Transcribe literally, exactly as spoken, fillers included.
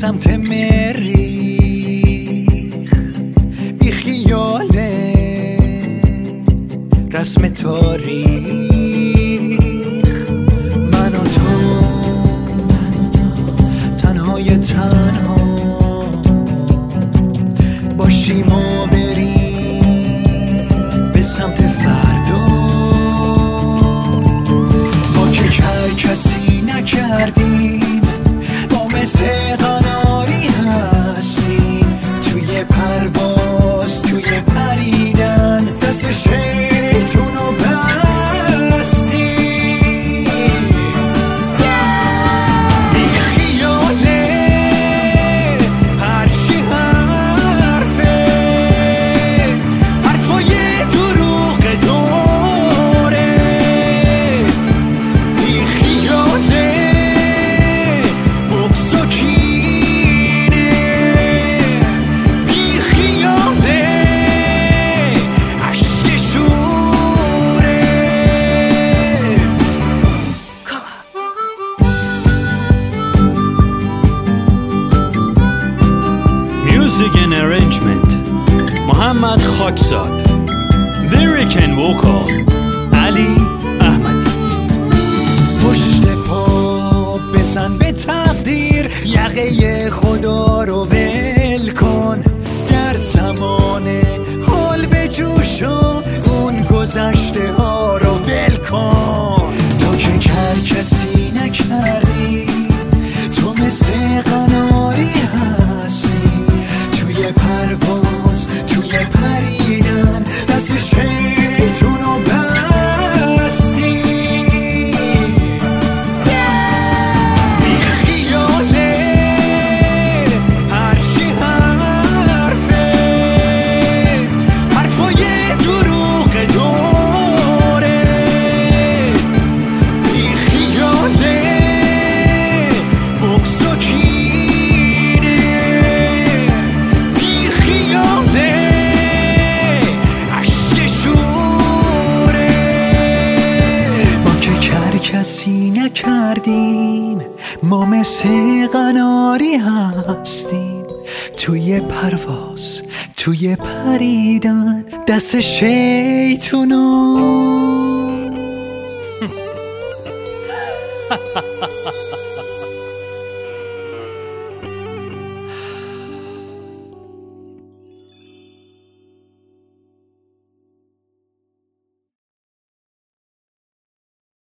سمت مریخ، بی خیاله رسم تاریخ. من و تو تنهای تنها باشیم و بریم به سمت فردا. ما که هر کسی نکردیم، ما مثل قناری هستیم، توی پرواز توی پریدن دست شیطون رو بستیم. بی خیاله هرچی حرفه، حرفای دروغ دورت. بی خیاله بغض و کینه، بی خیاله اشک شورت. Music and arrangement محمد خاکزاد. Lyric and vocal علی احمدی. پشت پا بزن به تقدیر، یقه خدا رو ول کن. در زمان حال به جوش و اون گذشته ها رو ول کن. تو که هر کسی نکردی، تو مثل قناری هستی، توی پرواز توی پریدن دست شیطون رو بستی. بی خیاله هرچی حرفه، حرفای دروغ دورت. بی خیاله بغض و کینه، بی خیاله اشک شورت. ما که هر کسی نکردیم، ما مثل قناری هستیم، توی پرواز توی پریدن دست شیطونو